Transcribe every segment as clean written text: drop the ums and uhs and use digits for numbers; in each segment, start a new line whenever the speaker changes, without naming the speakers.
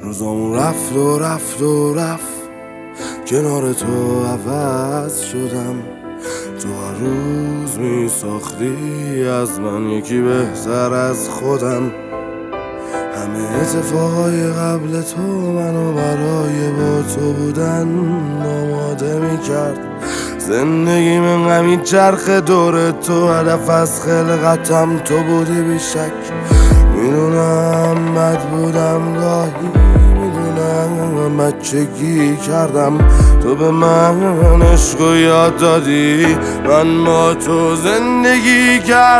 روزامون رفت و رفت و رفت، کنار تو عوض شدم. تو هر روز می ساختی از من یکی بهتر از خودم. همه اتفاقای قبل تو منو برای با تو بودن آماده می کرد. زندگی من غمی چرخ دور تو، هدف از خلقتم تو بودی بیشک. میدونم بد بودم گاهی، میدونم بچگی کردم. تو به من عشق و یاد دادی، من با تو زندگی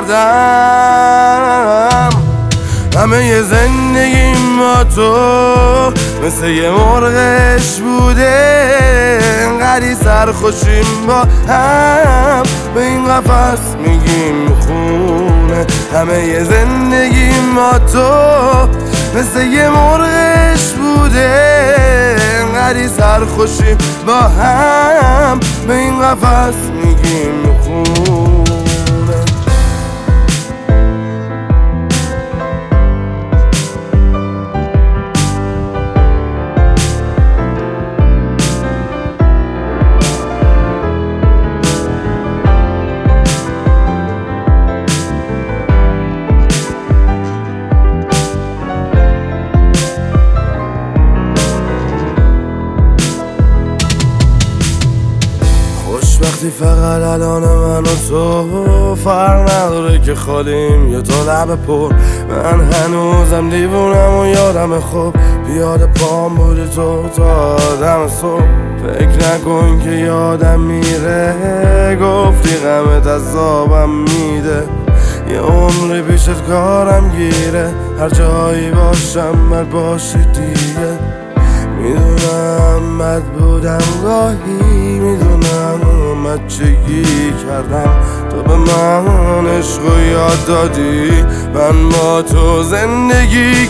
کردم. همه ی زندگیم با تو مثل یه مرغش بوده، انقدی سرخوشیم با هم به این قفس میگیم خونه. همه ی زندگیم با تو مثل یه مرغش بوده، انقدی سرخوشیم با هم به این قفس میگیم خونه. وقتی فقط الان من و تو فرق نداره که خالیم یا تو لب پر. من هنوزم دیوونم و یادم خوب، پیاده پام بودی تو تا دم صبح. فکر نکن که یادم میره، گفتی غمت عذابم میده. یه عمری پیشت کارم گیره، هر جایی باشم بد باشی دیگه. میدونم بد بودم گاهی، میدونم بچگی کردم. تو به من عشق و یاد دادی، من با تو زندگی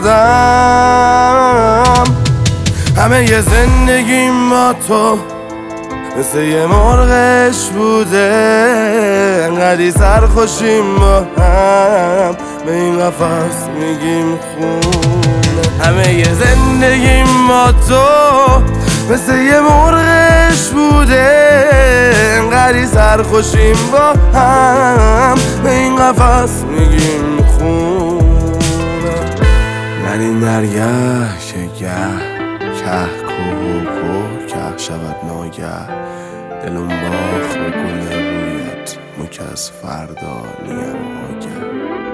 کردم. همه ی زندگیم با تو مثل یه مرغش بوده، انقدی سرخوشیم با هم به این قفس میگیم خونه. همه ی زندگیم با تو مثل یه مرغش بوده، انقدی سرخوشیم با هم به این قفس میگیم خونه. نرین درگه که گه که که شود ناگه، دلم باخت به گل رویت، مو که از فردا نیم آگه.